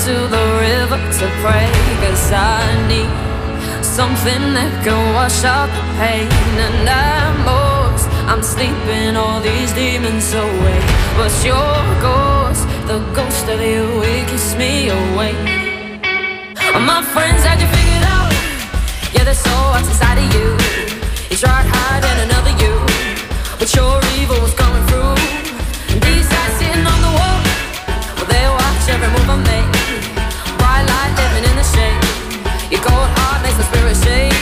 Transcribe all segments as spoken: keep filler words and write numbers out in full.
to the river to pray, 'cause I need something that can wash out the pain. And at most, I'm sleeping all these demons away, but your ghost, the ghost of you, it keeps me awake. My friends had you figured out. Yeah, there's so what's inside of you. You tried hiding another you, but your evil was coming through. And these eyes sitting on the wall, well, they watch every move I make. Bright light living in the shade. Your cold heart makes my spirit shake.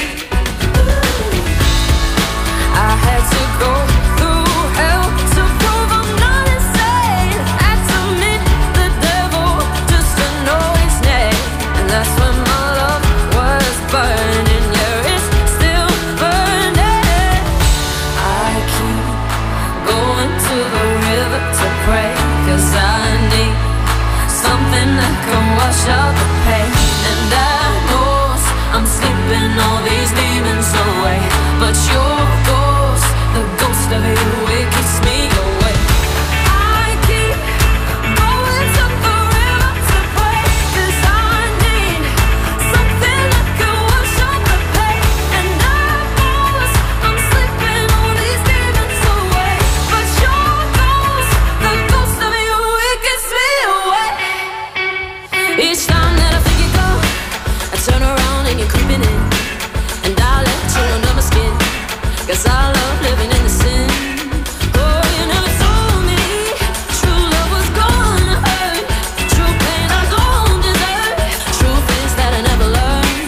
I had to go through hell to prove I'm not insane. Had to meet the devil just to know his name. And that's when my love was burning. Yeah, it's still burning. I keep going to the river to pray, 'cause I need something that can wash out the pain. And I know I'm sleeping all these demons away, but your ghost, the ghost of you, it keeps me awake. I keep going to the river to pray, 'cause I need something that can wash out the pain. And I know I'm sleeping all these demons away, but your ghost, the ghost of you, it keeps me awake. Each time that I think you go, I turn around and you're creeping in, and I let you under my skin, 'cause I love living in the sin. Oh, you never told me true love was gonna hurt, true pain I don't deserve, truth is that I never learned.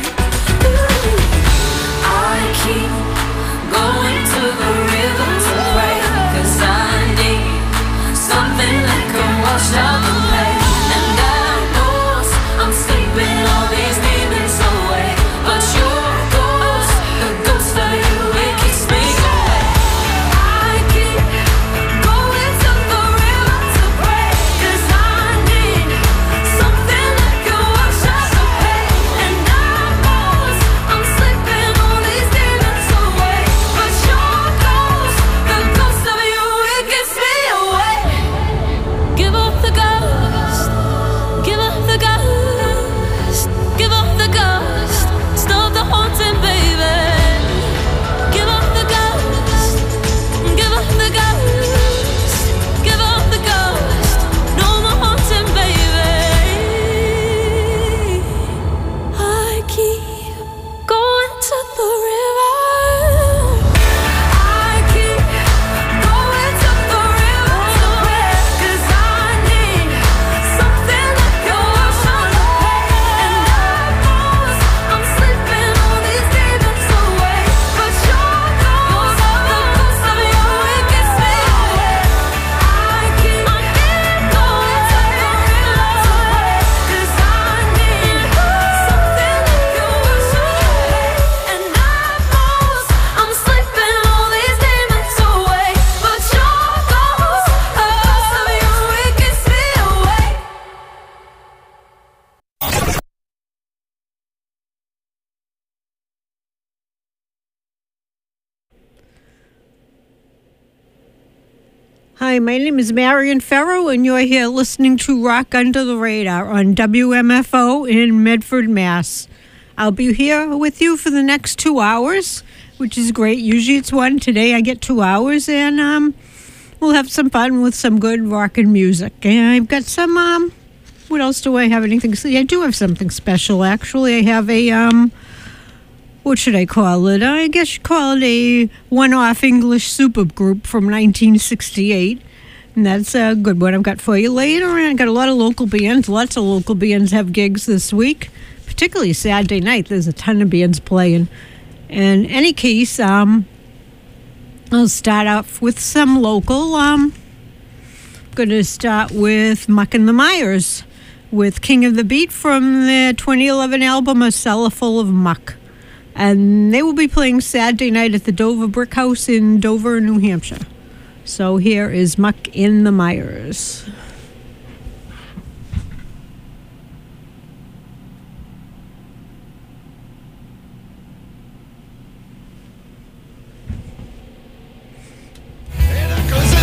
Ooh, I keep going to the river to pray, 'cause I need something that can wash out the pain. And I know I'm sleeping all these demons away, but your ghost, the ghost of you, it keeps me awake. I keep going to the river to pray, 'cause I need something that can wash out the pain. And I know I'm sleeping all these demons away, but your ghost, the ghost of you, it keeps me awake. Give up the ghost, give up the ghost, give up the ghost, stop the haunting, baby. Give up the ghost, give up the ghost, give up the ghost, no more haunting, baby. I keep going to the river. I keep going to the river to pray, 'cause I need something that can wash out the pain. And I know I'm sleeping all these demons away, but your ghost, the ghost of you, it gets me awake. I keep going to the river to pray, 'cause I need something that can wash out the pain. And I know I'm sleeping all these demons away, but your ghost, the ghost of you, it gets me awake. Hi, my name is Marion Farrow, and you're here listening to Rock Under the Radar on W M F O in Medford, Mass. I'll be here with you for the next two hours, which is great. Usually it's one. Today I get two hours, and um, we'll have some fun with some good rock and music. And I've got some, um, what else do I have? Anything? See, I do have something special, actually. I have a, um, what should I call it? I guess you call it a one-off English supergroup from nineteen sixty-eight. And that's a good one I've got for you later. And I've got a lot of local bands. Lots of local bands have gigs this week, particularly Saturday night. There's a ton of bands playing. In any case, um, I'll start off with some local. Um, I'm going to start with Muck and the Myers with King of the Beat from their twenty eleven album, A Cellar Full of Muck. And they will be playing Saturday night at the Dover Brick House in Dover, New Hampshire. So here is Muck in the Myers.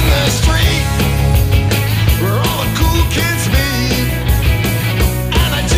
Where all the cool kids meet, and I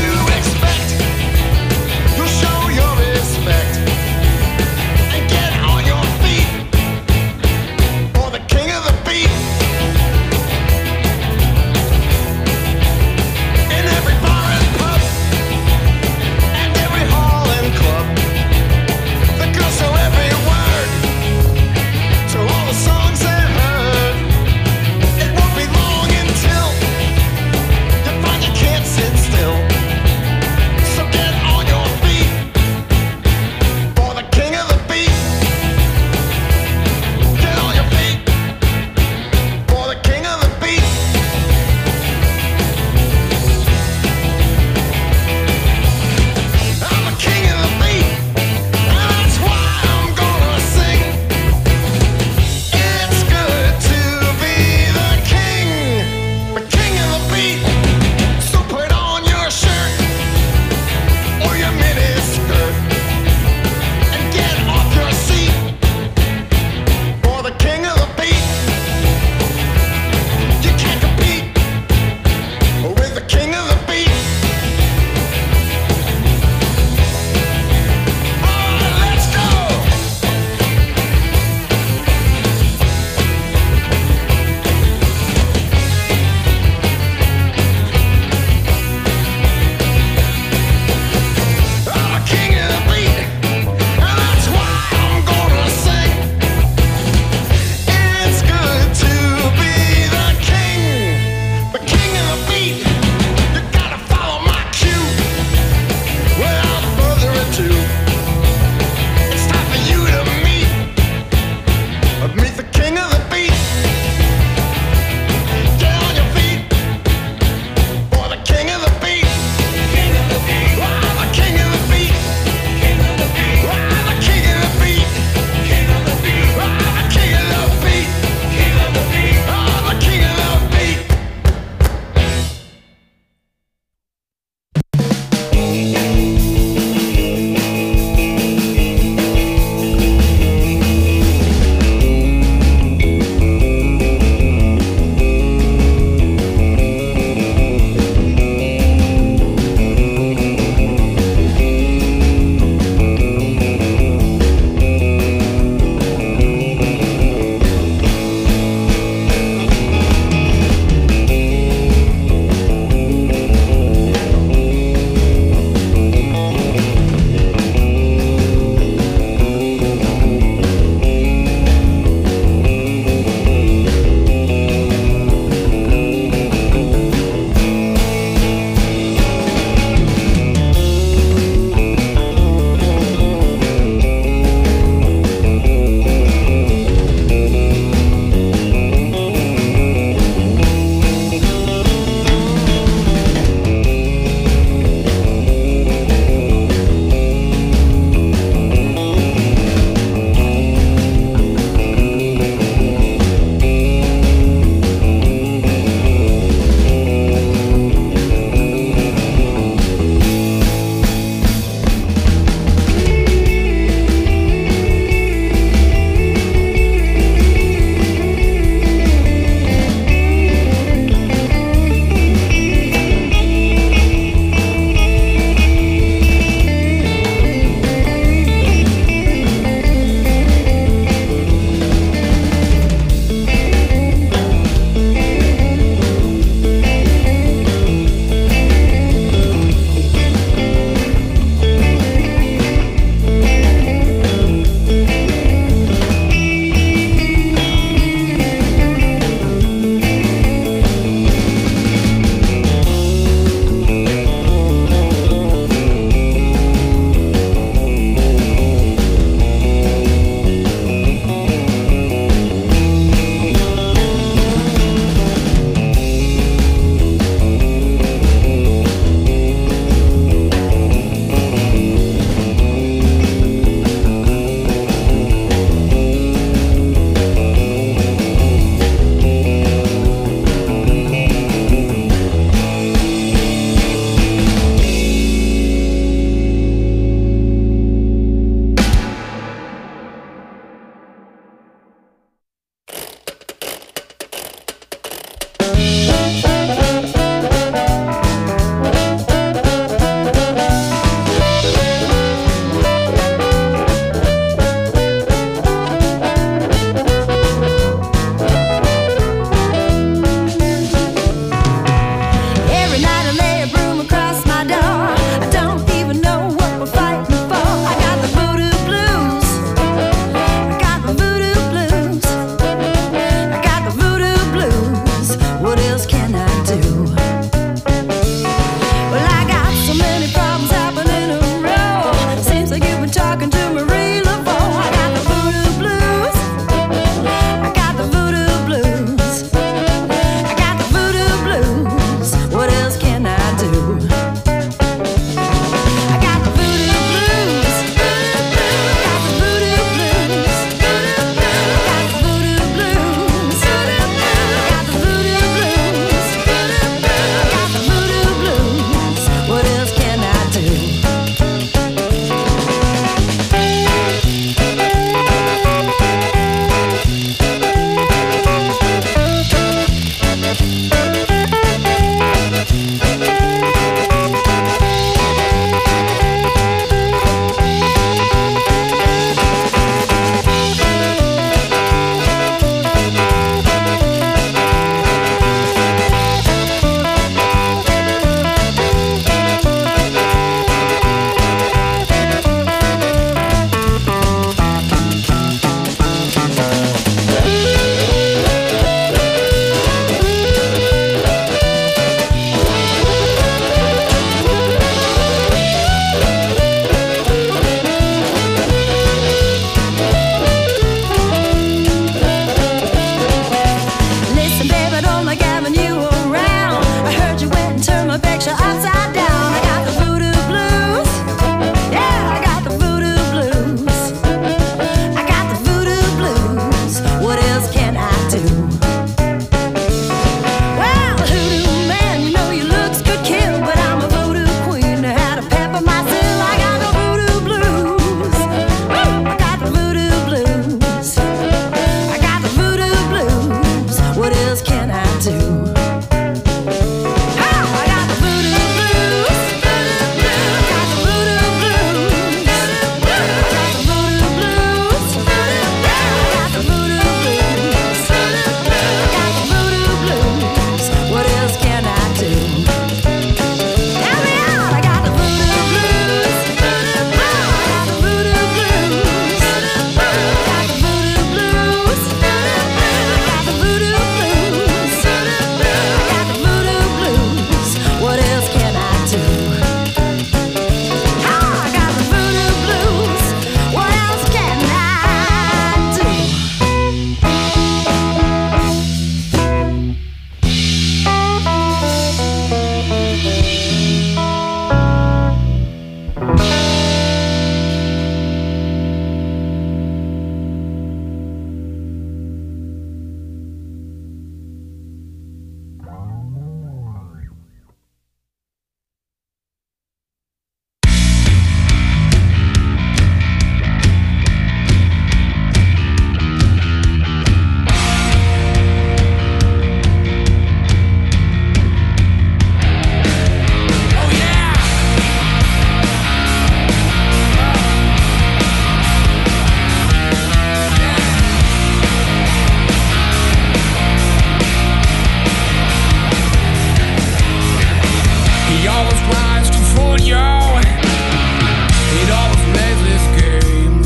fool, yo. It always plays this game.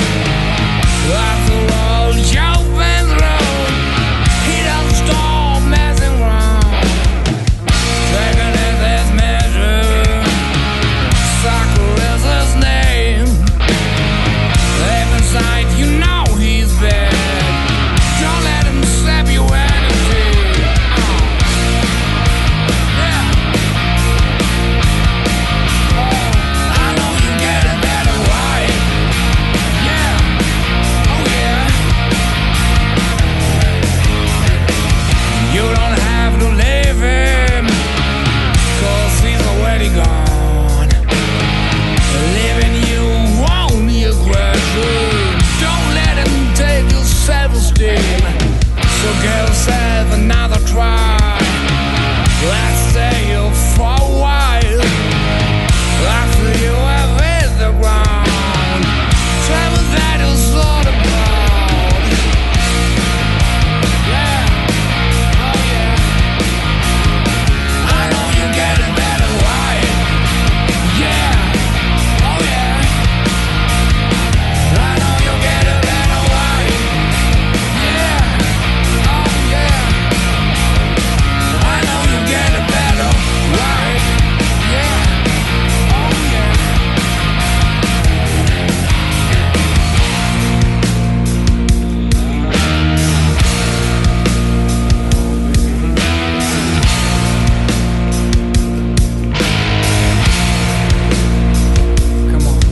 After all, you've been through, he doesn't stop messing around. Taking it as measure, Sucker is his name. Deep inside, you know he's bad. Don't let him sap your energy. Yeah. Oh, I know you get a better life. Yeah. Oh yeah. You don't have to leave him, 'cause he's already gone. Leaving you won't be a question. Don't let him take your self-esteem. So give yourself another try. Let's stay here for a while. After you have hit the ground, tell me that you're sort of proud. Yeah. Oh yeah. I know you get a better life. Yeah. Oh yeah. I know you get a better life. Yeah. Oh yeah. I know you get a better life. Yeah. Oh yeah. Come on.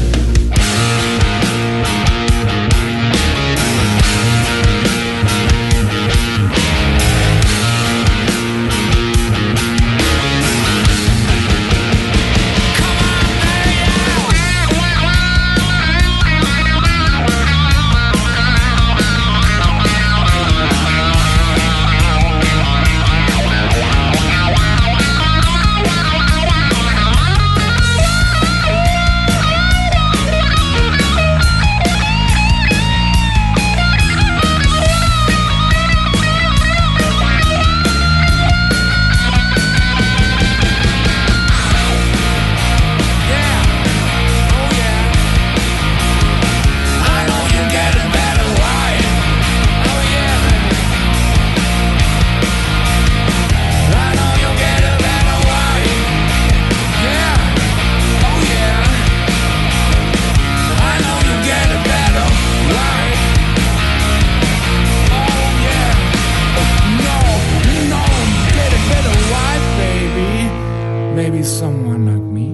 Maybe someone like me.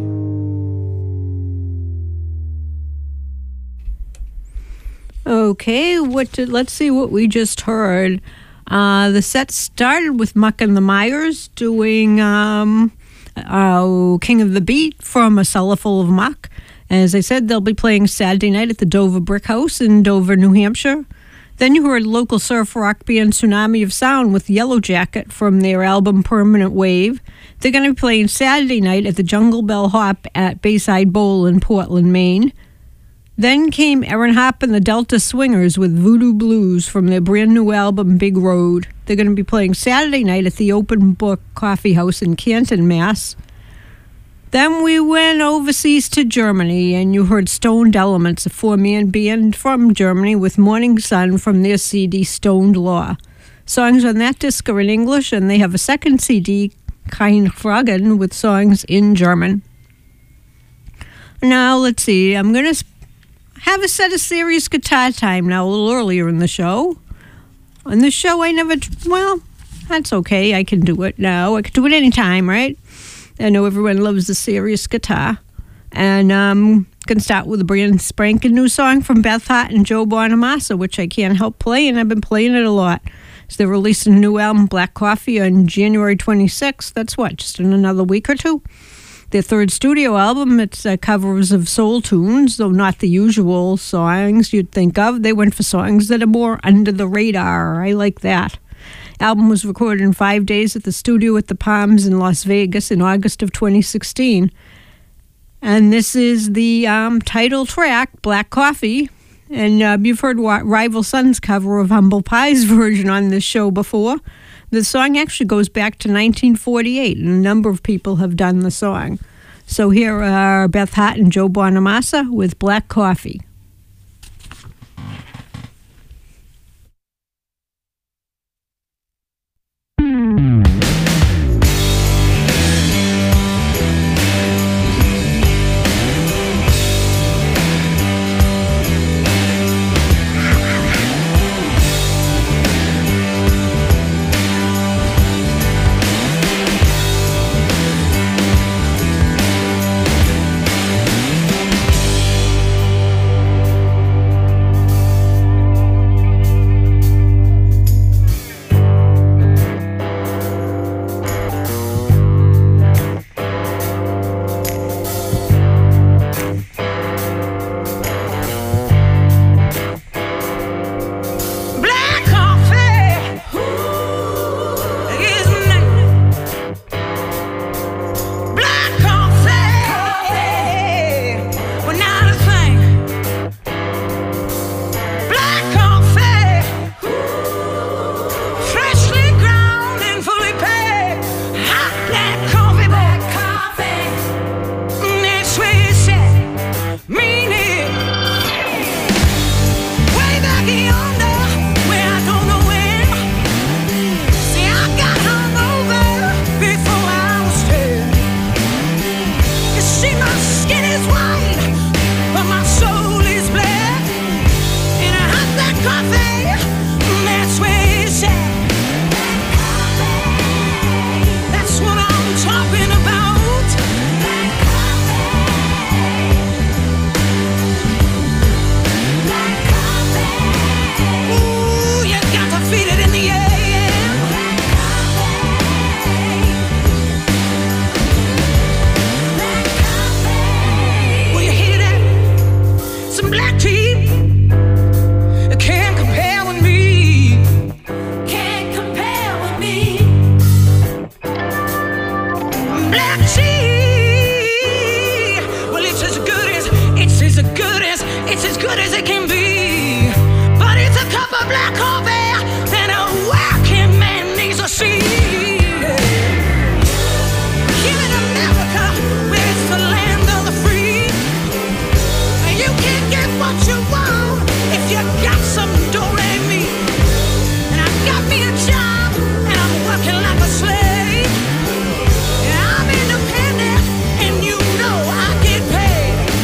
Okay, what did, let's see what we just heard. Uh, the set started with Muck and the Myers doing um, uh, King of the Beat from A Cellar Full of Muck. As I said, they'll be playing Saturday night at the Dover Brick House in Dover, New Hampshire. Then you heard local surf rock band Tsunami of Sound with Yellow Jacket from their album Permanent Wave. They're going to be playing Saturday night at the Jungle Bell Hop at Bayside Bowl in Portland, Maine. Then came Aaron Hopp and the Delta Swingers with Voodoo Blues from their brand new album Big Road. They're going to be playing Saturday night at the Open Book Coffee House in Canton, Mass. Then we went overseas to Germany, and you heard Stoned Elements, a four-man band from Germany with Morning Sun from their C D Stoned Law. Songs on that disc are in English, and they have a second C D, Kein Fragen, with songs in German. Now, let's see. I'm going to have a set of serious guitar time now a little earlier in the show. On the show, I never, well, that's okay. I can do it now. I can do it anytime, right? I know everyone loves the serious guitar. And um can start with a brand spanking new song from Beth Hart and Joe Bonamassa, which I can't help playing. I've been playing it a lot. So they're releasing a new album, Black Coffee, on January twenty-sixth. That's what, just in another week or two? Their third studio album, it's uh, covers of soul tunes, though not the usual songs you'd think of. They went for songs that are more under the radar. I like that. Album was recorded in five days at the studio at the Palms in Las Vegas in August of twenty sixteen. And this is the um, title track, Black Coffee. And uh, you've heard Rival Sons' cover of Humble Pie's version on this show before. The song actually goes back to nineteen forty-eight, and a number of people have done the song. So here are Beth Hart and Joe Bonamassa with Black Coffee.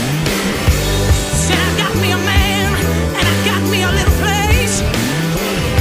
Got me a man and I got me a little place.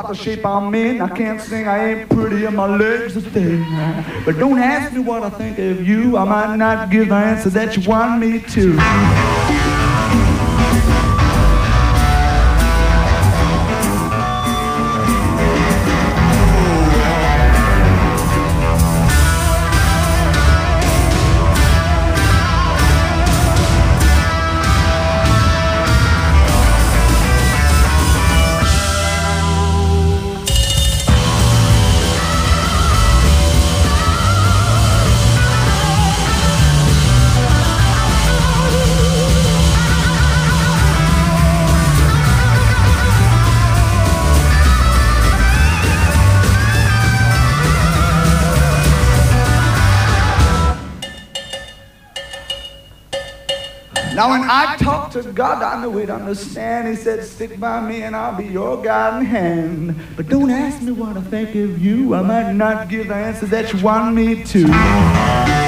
about the shape I'm in. I can't sing, I ain't pretty, and my legs are thin. But don't ask me what I think of you. I might not give the answer that you want me to. Now when I talk to God, I know He'd understand. He said, stick by me and I'll be your guiding hand. But don't ask me what I think of you. I might not give the answer that you want me to.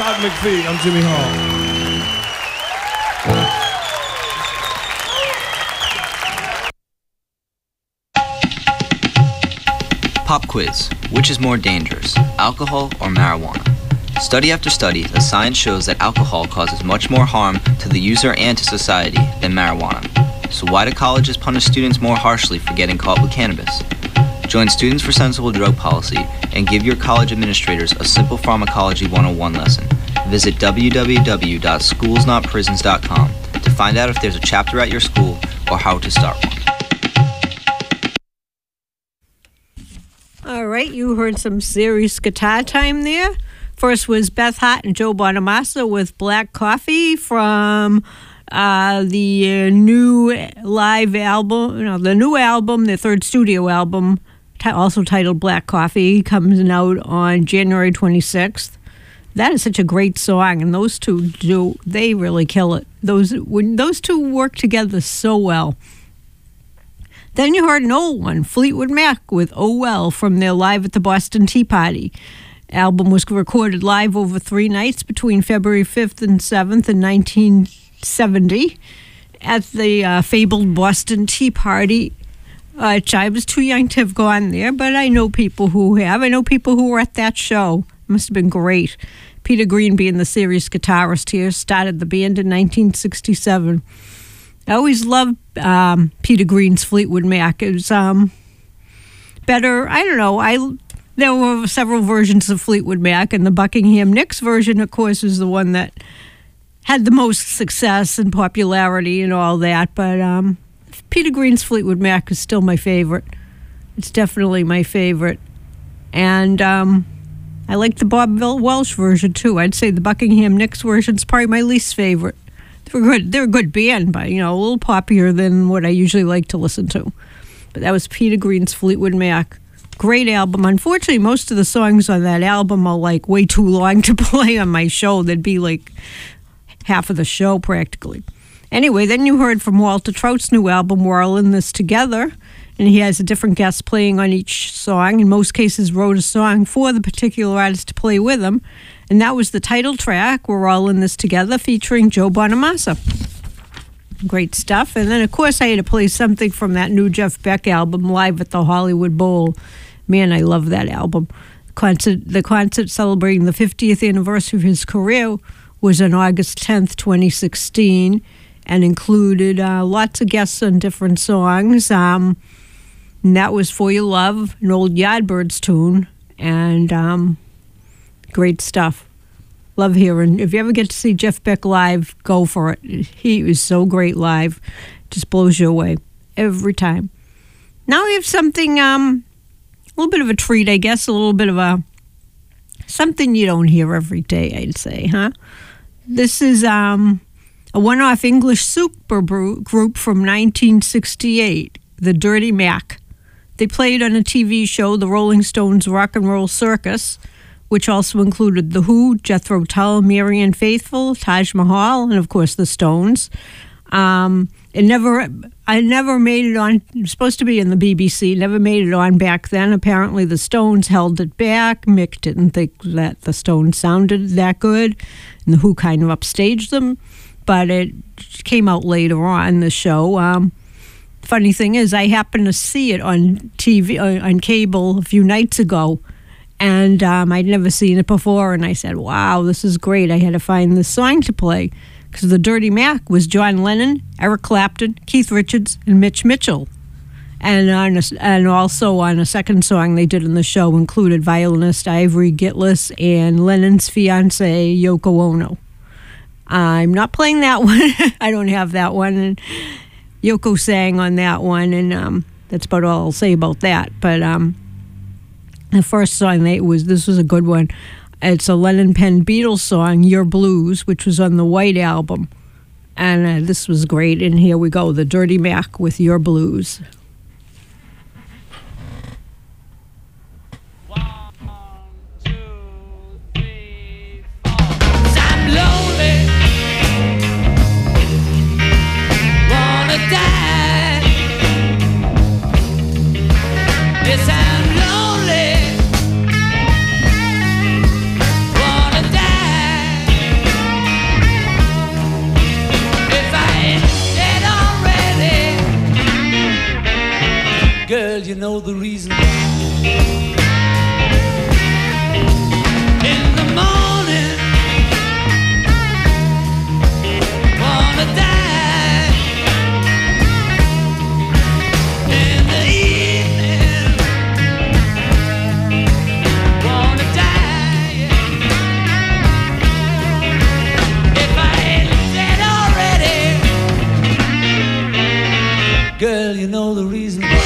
Todd McPhee. I'm Jimmy Hall. Pop quiz. Which is more dangerous, alcohol or marijuana? Study after study, the science shows that alcohol causes much more harm to the user and to society than marijuana. So why do colleges punish students more harshly for getting caught with cannabis? Join Students for Sensible Drug Policy and give your college administrators a simple pharmacology one oh one lesson. Visit w w w dot schools not prisons dot com to find out if there's a chapter at your school or how to start one. All right, you heard some serious guitar time there. First was Beth Hart and Joe Bonamassa with Black Coffee from uh, the uh, new live album, you know, the new album, the third studio album, t- also titled Black Coffee, comes out on January twenty-sixth. That is such a great song, and those two do, they really kill it. Those when those two work together so well. Then you heard an old one, Fleetwood Mac with Oh Well from their Live at the Boston Tea Party. Album was recorded live over three nights between February fifth and seventh in nineteen seventy at the uh, fabled Boston Tea Party. Uh, I was too young to have gone there, but I know people who have. I know people who were at that show. It must have been great. Peter Green, being the serious guitarist here, started the band in nineteen sixty-seven. I always loved um, Peter Green's Fleetwood Mac. It was um, better, I don't know, I there were several versions of Fleetwood Mac, and the Buckingham Nicks version, of course, was the one that had the most success and popularity and all that, but um, Peter Green's Fleetwood Mac is still my favorite. It's definitely my favorite. And um, I like the Bob Welch version, too. I'd say the Buckingham Nicks version is probably my least favorite. They're good. They're a good band, but, you know, a little poppier than what I usually like to listen to. But that was Peter Green's Fleetwood Mac. Great album. Unfortunately, most of the songs on that album are, like, way too long to play on my show. They'd be, like, half of the show, practically. Anyway, then you heard from Walter Trout's new album, We're All In This Together. And he has a different guest playing on each song. In most cases, wrote a song for the particular artist to play with him. And that was the title track, We're All In This Together, featuring Joe Bonamassa. Great stuff. And then, of course, I had to play something from that new Jeff Beck album, Live at the Hollywood Bowl. Man, I love that album. Concert, the concert celebrating the fiftieth anniversary of his career was on August tenth, twenty sixteen, and included uh, lots of guests on different songs. Um, and that was For Your Love, an old Yardbirds tune, and um, great stuff. Love hearing. If you ever get to see Jeff Beck live, go for it. He was so great live. Just blows you away every time. Now we have something, um, a little bit of a treat, I guess, a little bit of a, something you don't hear every day, I'd say, huh? This is um, a one-off English super group from nineteen sixty-eight, the Dirty Mac. They played on a T V show, The Rolling Stones Rock and Roll Circus, which also included The Who, Jethro Tull, Marianne Faithfull, Taj Mahal, and of course the Stones. Um, it never, I never made it on. It was supposed to be in the B B C. Never made it on back then. Apparently, the Stones held it back. Mick didn't think that the Stones sounded that good, and the Who kind of upstaged them. But it came out later on the show. Um, funny thing is, I happened to see it on T V, uh, on cable a few nights ago. And um, I'd never seen it before, and I said, wow, this is great. I had to find this song to play, because the Dirty Mac was John Lennon, Eric Clapton, Keith Richards, and Mitch Mitchell. And on a, and also on a second song they did in the show included violinist Ivory Gitlis and Lennon's fiancée, Yoko Ono. I'm not playing that one. I don't have that one. And Yoko sang on that one, and um, that's about all I'll say about that. But... Um, The first song they was this was a good one. It's a Lennon Penn Beatles song, Your Blues, which was on the White Album. And uh, this was great. And here we go, the Dirty Mac with Your Blues. One, two, three, four. 'Cause I'm lonely. Wanna die. Yes, I'm lonely. Wanna die. Girl, you know the reason why. In the morning, wanna die. In the evening, wanna die. If I ain't dead already, girl, you know the reason why.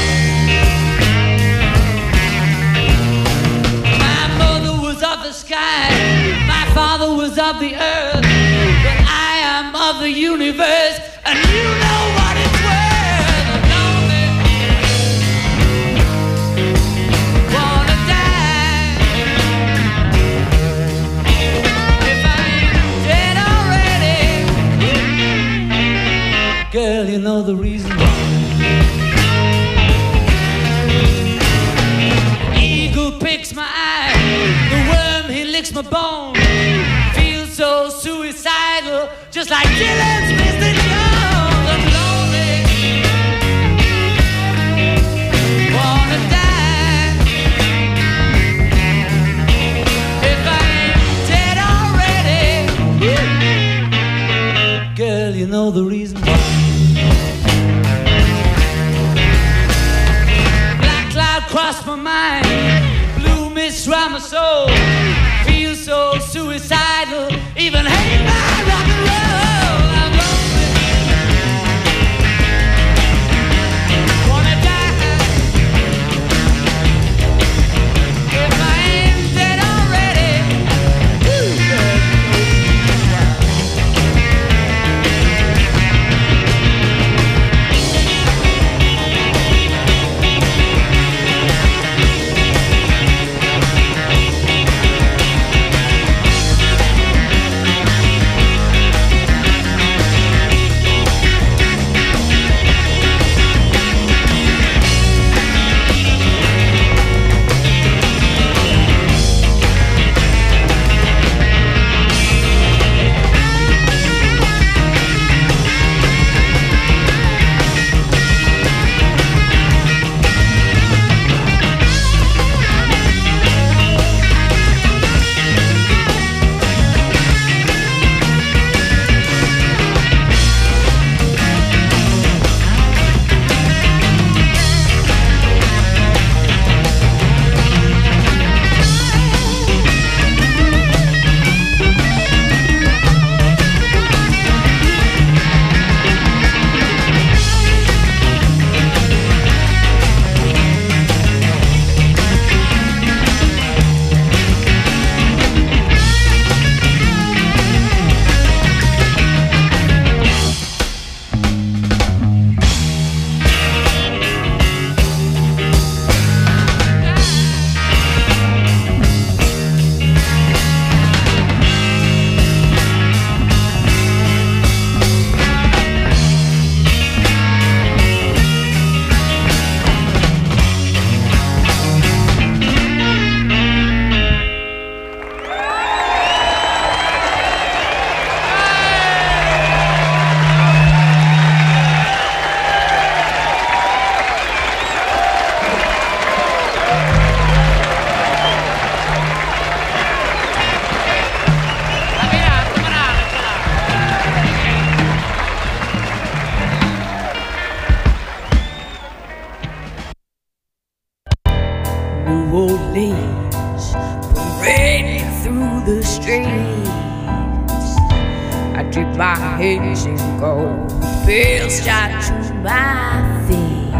My mother was of the sky, my father was of the earth, but I am of the universe, and you know what it's worth. I'm lonely, wanna die. If I ain't dead already, girl, you know the reason why. Picks my eye, the worm he licks my bone. Feels so suicidal, just like Dylan's Mister Jones. I'm lonely, wanna die. If I ain't dead already, girl, you know the reason why. Black cloud crossed my mind, mist round my soul, feel so suicidal, even hate my rock and roll. I'm lonely, wanna die. If I ain't dead already, woo, girl, my hands in gold, bells shot to my feet.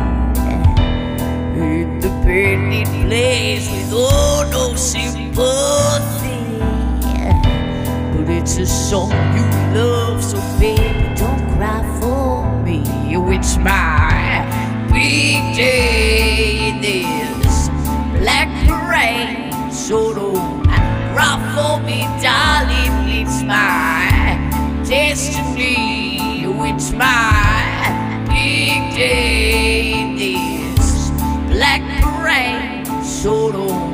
In the penny place with oh no sympathy, but it's a song you love, so baby don't cry for me. It's my big day in this black parade, so don't cry for me, darling. It's my destiny. It's my big day in this black parade, so don't